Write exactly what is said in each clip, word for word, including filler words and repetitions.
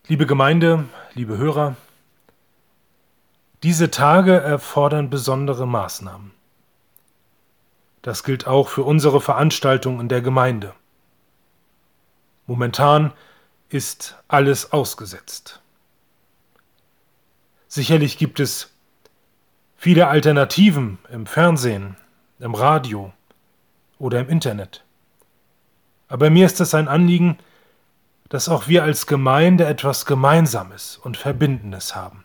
Liebe Gemeinde, liebe Hörer, diese Tage erfordern besondere Maßnahmen. Das gilt auch für unsere Veranstaltung in der Gemeinde. Momentan ist alles ausgesetzt. Sicherlich gibt es viele Alternativen im Fernsehen, im Radio oder im Internet. Aber mir ist es ein Anliegen, dass auch wir als Gemeinde etwas Gemeinsames und Verbindendes haben.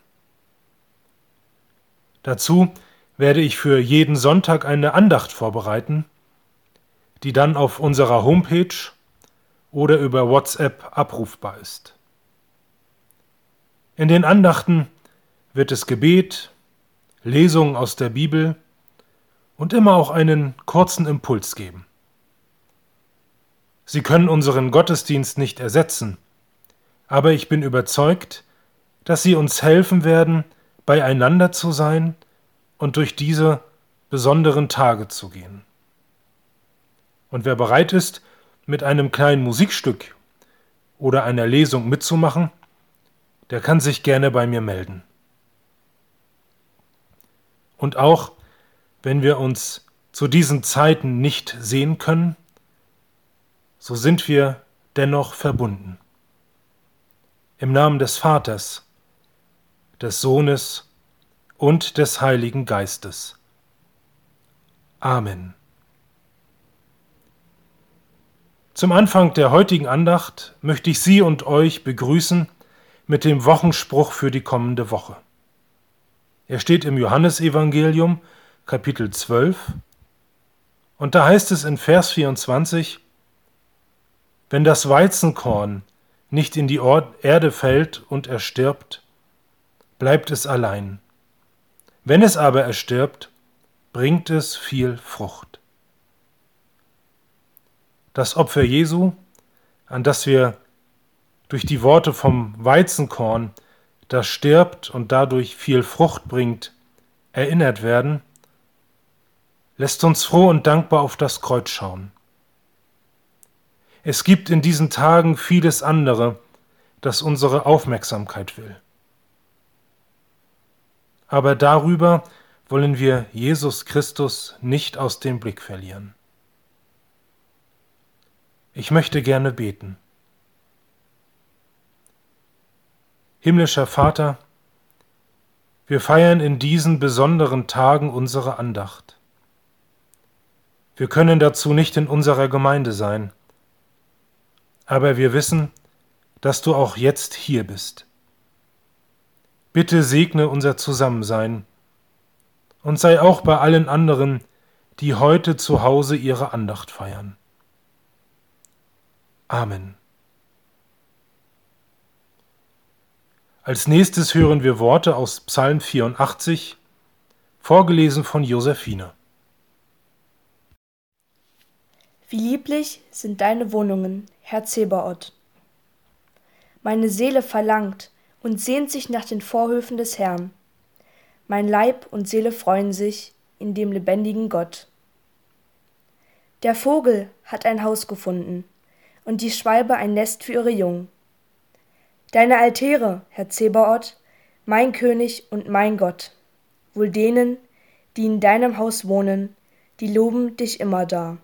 Dazu werde ich für jeden Sonntag eine Andacht vorbereiten, die dann auf unserer Homepage oder über WhatsApp abrufbar ist. In den Andachten wird es Gebet, Lesungen aus der Bibel und immer auch einen kurzen Impuls geben. Sie können unseren Gottesdienst nicht ersetzen, aber ich bin überzeugt, dass sie uns helfen werden, beieinander zu sein und durch diese besonderen Tage zu gehen. Und wer bereit ist, mit einem kleinen Musikstück oder einer Lesung mitzumachen, der kann sich gerne bei mir melden. Und auch wenn wir uns zu diesen Zeiten nicht sehen können, so sind wir dennoch verbunden. Im Namen des Vaters, des Sohnes und des Heiligen Geistes. Amen. Zum Anfang der heutigen Andacht möchte ich Sie und euch begrüßen mit dem Wochenspruch für die kommende Woche. Er steht im Johannesevangelium, Kapitel zwölf, und da heißt es in Vers vierundzwanzig: Wenn das Weizenkorn nicht in die Erde fällt und erstirbt, bleibt es allein. Wenn es aber erstirbt, bringt es viel Frucht. Das Opfer Jesu, an das wir durch die Worte vom Weizenkorn, das stirbt und dadurch viel Frucht bringt, erinnert werden, lässt uns froh und dankbar auf das Kreuz schauen. Es gibt in diesen Tagen vieles andere, das unsere Aufmerksamkeit will. Aber darüber wollen wir Jesus Christus nicht aus dem Blick verlieren. Ich möchte gerne beten. Himmlischer Vater, wir feiern in diesen besonderen Tagen unsere Andacht. Wir können dazu nicht in unserer Gemeinde sein, aber wir wissen, dass du auch jetzt hier bist. Bitte segne unser Zusammensein und sei auch bei allen anderen, die heute zu Hause ihre Andacht feiern. Amen. Als nächstes hören wir Worte aus Psalm vierundachtzig, vorgelesen von Josephine. Wie lieblich sind deine Wohnungen, Herr Zebaoth. Meine Seele verlangt und sehnt sich nach den Vorhöfen des Herrn. Mein Leib und Seele freuen sich in dem lebendigen Gott. Der Vogel hat ein Haus gefunden und die Schwalbe ein Nest für ihre Jungen. Deine Altäre, Herr Zebaoth, mein König und mein Gott, wohl denen, die in deinem Haus wohnen, die loben dich immerdar.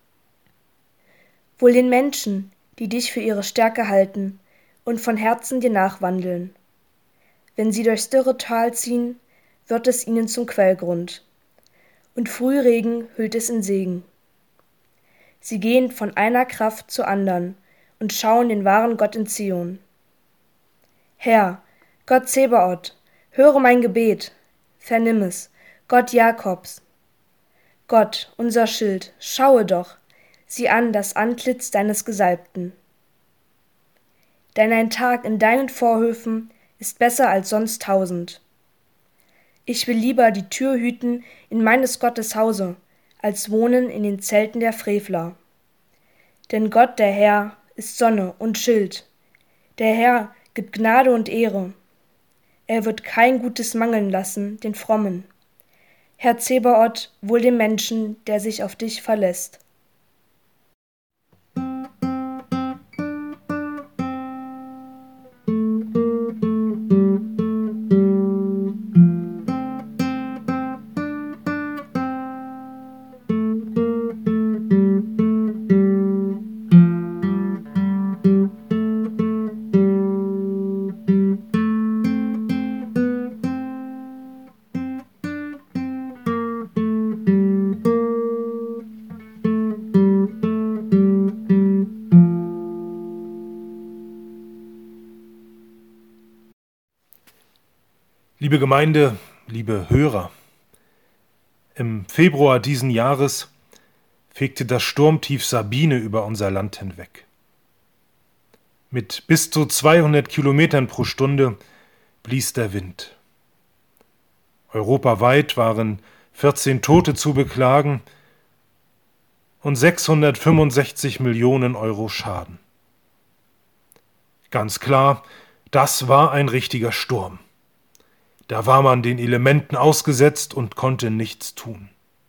Wohl den Menschen, die dich für ihre Stärke halten und von Herzen dir nachwandeln. Wenn sie durchs dürre Tal ziehen, wird es ihnen zum Quellgrund, und Frühregen hüllt es in Segen. Sie gehen von einer Kraft zur andern und schauen den wahren Gott in Zion. Herr, Gott Zebaoth, höre mein Gebet, vernimm es, Gott Jakobs. Gott, unser Schild, schaue doch, sieh an das Antlitz deines Gesalbten. Denn ein Tag in deinen Vorhöfen ist besser als sonst tausend. Ich will lieber die Tür hüten in meines Gottes Hause, als wohnen in den Zelten der Frevler. Denn Gott, der Herr, ist Sonne und Schild. Der Herr gibt Gnade und Ehre. Er wird kein Gutes mangeln lassen, den Frommen. Herr Zebaoth, wohl dem Menschen, der sich auf dich verlässt. Liebe Gemeinde, liebe Hörer, im Februar diesen Jahres fegte das Sturmtief Sabine über unser Land hinweg. Mit bis zu zweihundert Kilometern pro Stunde blies der Wind. Europaweit waren vierzehn Tote zu beklagen und sechshundertfünfundsechzig Millionen Euro Schaden. Ganz klar, das war ein richtiger Sturm. Da war man den Elementen ausgesetzt und konnte nichts tun.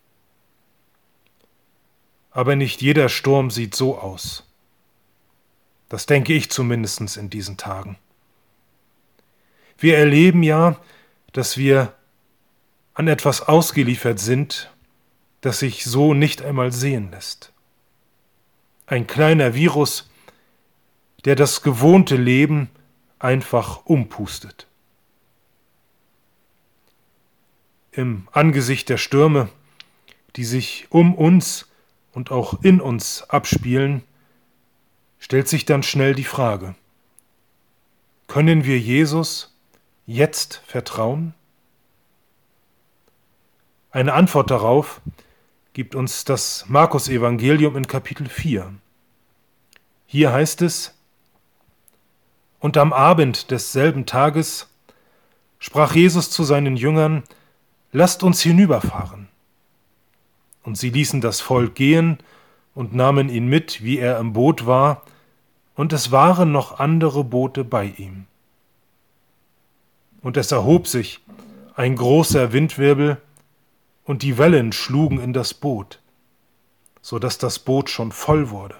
Aber nicht jeder Sturm sieht so aus. Das denke ich zumindest in diesen Tagen. Wir erleben ja, dass wir an etwas ausgeliefert sind, das sich so nicht einmal sehen lässt. Ein kleiner Virus, der das gewohnte Leben einfach umpustet. Im Angesicht der Stürme, die sich um uns und auch in uns abspielen, stellt sich dann schnell die Frage: Können wir Jesus jetzt vertrauen? Eine Antwort darauf gibt uns das Markus-Evangelium in Kapitel vier. Hier heißt es: Und am Abend desselben Tages sprach Jesus zu seinen Jüngern: Lasst uns hinüberfahren. Und sie ließen das Volk gehen und nahmen ihn mit, wie er im Boot war, und es waren noch andere Boote bei ihm. Und es erhob sich ein großer Windwirbel, und die Wellen schlugen in das Boot, so dass das Boot schon voll wurde.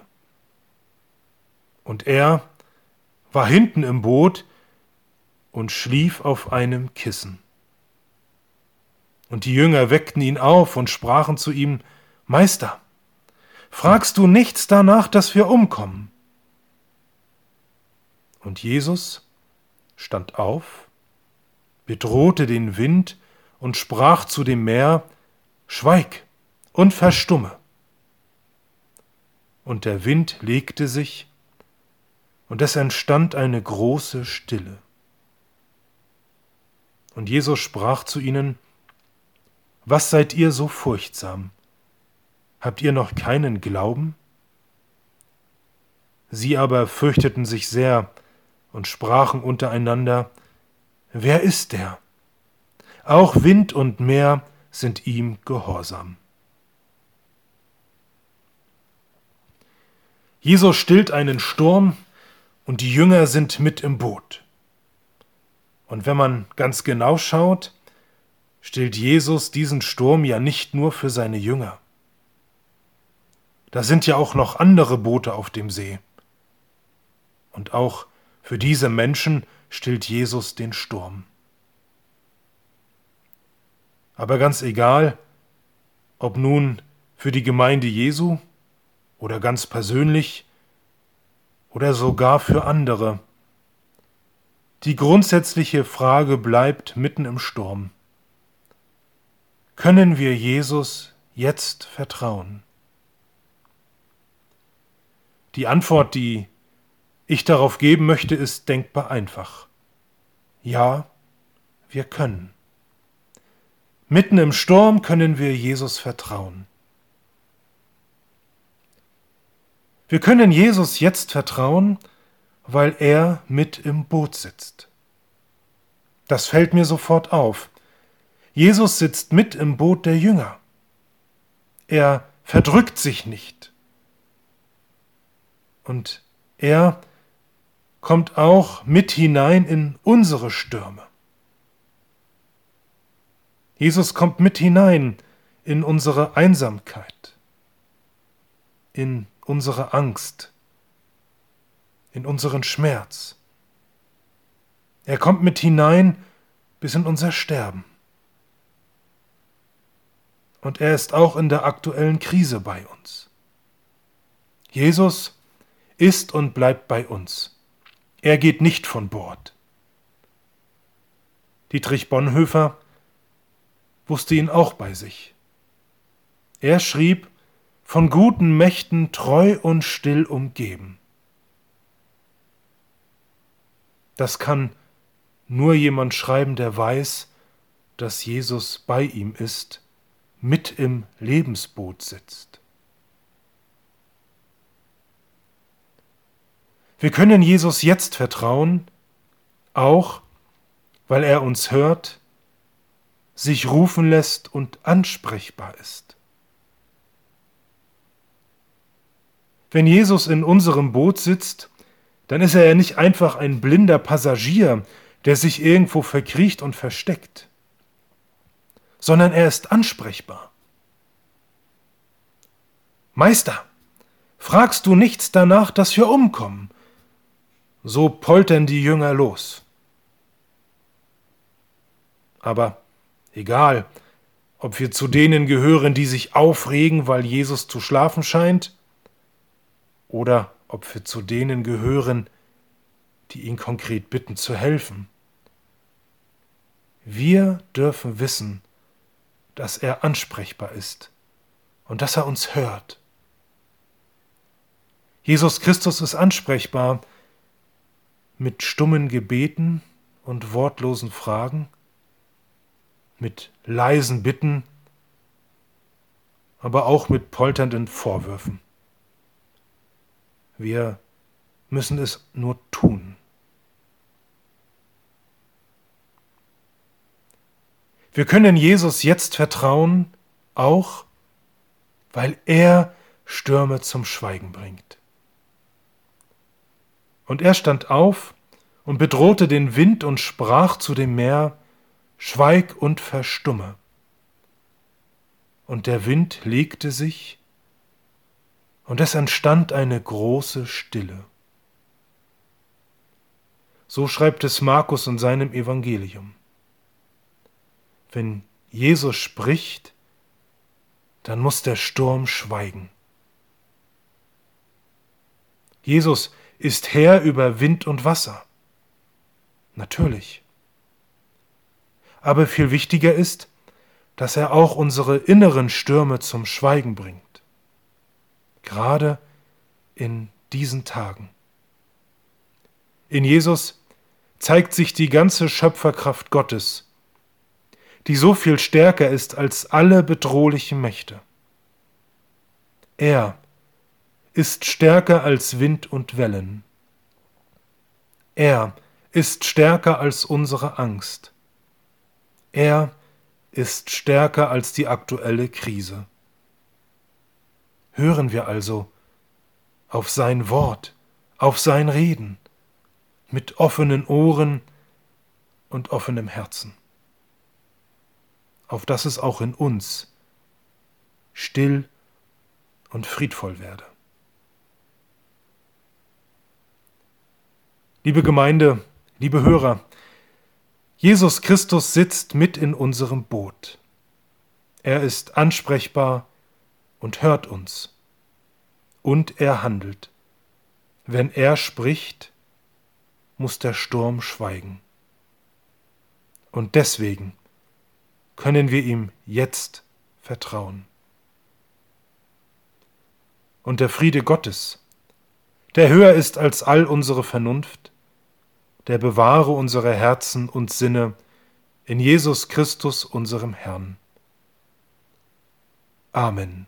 Und er war hinten im Boot und schlief auf einem Kissen. Und die Jünger weckten ihn auf und sprachen zu ihm: Meister, fragst du nichts danach, dass wir umkommen? Und Jesus stand auf, bedrohte den Wind und sprach zu dem Meer: Schweig und verstumme. Und der Wind legte sich, und es entstand eine große Stille. Und Jesus sprach zu ihnen: Was seid ihr so furchtsam? Habt ihr noch keinen Glauben? Sie aber fürchteten sich sehr und sprachen untereinander: Wer ist der? Auch Wind und Meer sind ihm gehorsam. Jesus stillt einen Sturm und die Jünger sind mit im Boot. Und wenn man ganz genau schaut, stillt Jesus diesen Sturm ja nicht nur für seine Jünger. Da sind ja auch noch andere Boote auf dem See. Und auch für diese Menschen stillt Jesus den Sturm. Aber ganz egal, ob nun für die Gemeinde Jesu oder ganz persönlich oder sogar für andere, die grundsätzliche Frage bleibt mitten im Sturm: Können wir Jesus jetzt vertrauen? Die Antwort, die ich darauf geben möchte, ist denkbar einfach. Ja, wir können. Mitten im Sturm können wir Jesus vertrauen. Wir können Jesus jetzt vertrauen, weil er mit im Boot sitzt. Das fällt mir sofort auf. Jesus sitzt mit im Boot der Jünger. Er verdrückt sich nicht. Und er kommt auch mit hinein in unsere Stürme. Jesus kommt mit hinein in unsere Einsamkeit, in unsere Angst, in unseren Schmerz. Er kommt mit hinein bis in unser Sterben. Und er ist auch in der aktuellen Krise bei uns. Jesus ist und bleibt bei uns. Er geht nicht von Bord. Dietrich Bonhoeffer wusste ihn auch bei sich. Er schrieb: Von guten Mächten treu und still umgeben. Das kann nur jemand schreiben, der weiß, dass Jesus bei ihm ist, mit im Lebensboot sitzt. Wir können Jesus jetzt vertrauen, auch weil er uns hört, sich rufen lässt und ansprechbar ist. Wenn Jesus in unserem Boot sitzt, dann ist er ja nicht einfach ein blinder Passagier, der sich irgendwo verkriecht und versteckt, sondern er ist ansprechbar. Meister, fragst du nichts danach, dass wir umkommen? So poltern die Jünger los. Aber egal, ob wir zu denen gehören, die sich aufregen, weil Jesus zu schlafen scheint, oder ob wir zu denen gehören, die ihn konkret bitten zu helfen. Wir dürfen wissen, dass er ansprechbar ist und dass er uns hört. Jesus Christus ist ansprechbar mit stummen Gebeten und wortlosen Fragen, mit leisen Bitten, aber auch mit polternden Vorwürfen. Wir müssen es nur tun. Wir können Jesus jetzt vertrauen, auch weil er Stürme zum Schweigen bringt. Und er stand auf und bedrohte den Wind und sprach zu dem Meer: Schweig und verstumme. Und der Wind legte sich, und es entstand eine große Stille. So schreibt es Markus in seinem Evangelium. Wenn Jesus spricht, dann muss der Sturm schweigen. Jesus ist Herr über Wind und Wasser. Natürlich. Aber viel wichtiger ist, dass er auch unsere inneren Stürme zum Schweigen bringt. Gerade in diesen Tagen. In Jesus zeigt sich die ganze Schöpferkraft Gottes, die so viel stärker ist als alle bedrohlichen Mächte. Er ist stärker als Wind und Wellen. Er ist stärker als unsere Angst. Er ist stärker als die aktuelle Krise. Hören wir also auf sein Wort, auf sein Reden, mit offenen Ohren und offenem Herzen, auf dass es auch in uns still und friedvoll werde. Liebe Gemeinde, liebe Hörer, Jesus Christus sitzt mit in unserem Boot. Er ist ansprechbar und hört uns. Und er handelt. Wenn er spricht, muss der Sturm schweigen. Und deswegen können wir ihm jetzt vertrauen. Und der Friede Gottes, der höher ist als all unsere Vernunft, der bewahre unsere Herzen und Sinne in Jesus Christus, unserem Herrn. Amen.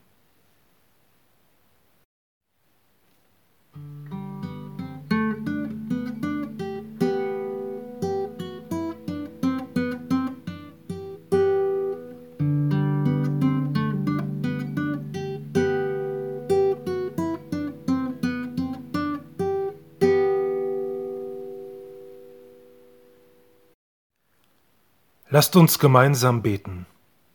Lasst uns gemeinsam beten.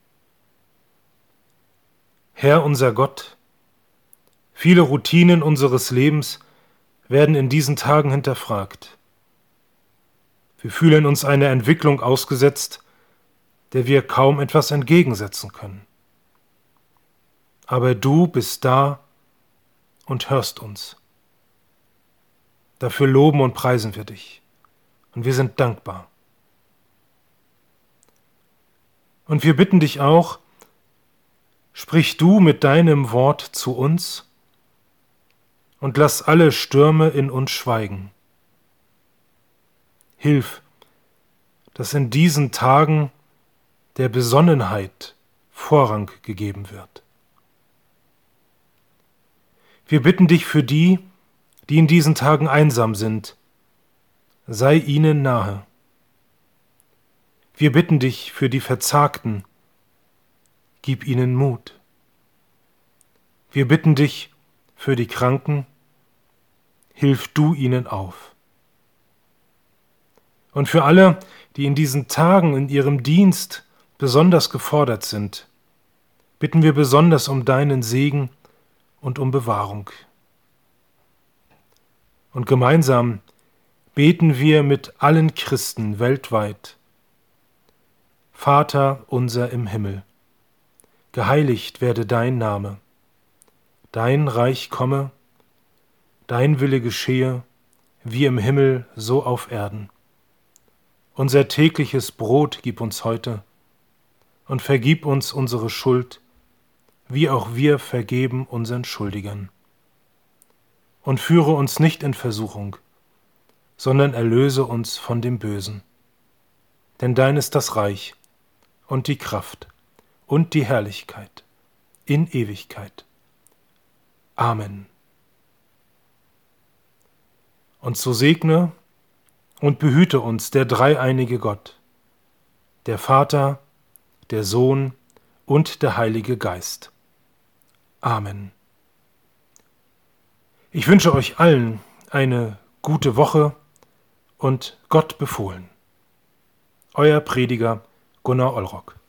Herr unser Gott, viele Routinen unseres Lebens werden in diesen Tagen hinterfragt. Wir fühlen uns einer Entwicklung ausgesetzt, der wir kaum etwas entgegensetzen können. Aber du bist da und hörst uns. Dafür loben und preisen wir dich, und wir sind dankbar. Und wir bitten dich auch, sprich du mit deinem Wort zu uns und lass alle Stürme in uns schweigen. Hilf, dass in diesen Tagen der Besonnenheit Vorrang gegeben wird. Wir bitten dich für die, die in diesen Tagen einsam sind, sei ihnen nahe. Wir bitten dich für die Verzagten, gib ihnen Mut. Wir bitten dich für die Kranken, hilf du ihnen auf. Und für alle, die in diesen Tagen in ihrem Dienst besonders gefordert sind, bitten wir besonders um deinen Segen und um Bewahrung. Und gemeinsam beten wir mit allen Christen weltweit. Vater unser im Himmel, geheiligt werde dein Name, dein Reich komme, dein Wille geschehe, wie im Himmel so auf Erden. Unser tägliches Brot gib uns heute und vergib uns unsere Schuld, wie auch wir vergeben unseren Schuldigern. Und führe uns nicht in Versuchung, sondern erlöse uns von dem Bösen. Denn dein ist das Reich und die Kraft und die Herrlichkeit in Ewigkeit. Amen. Und so segne und behüte uns der dreieinige Gott, der Vater, der Sohn und der Heilige Geist. Amen. Ich wünsche euch allen eine gute Woche und Gott befohlen. Euer Prediger Gunnar Ollrock.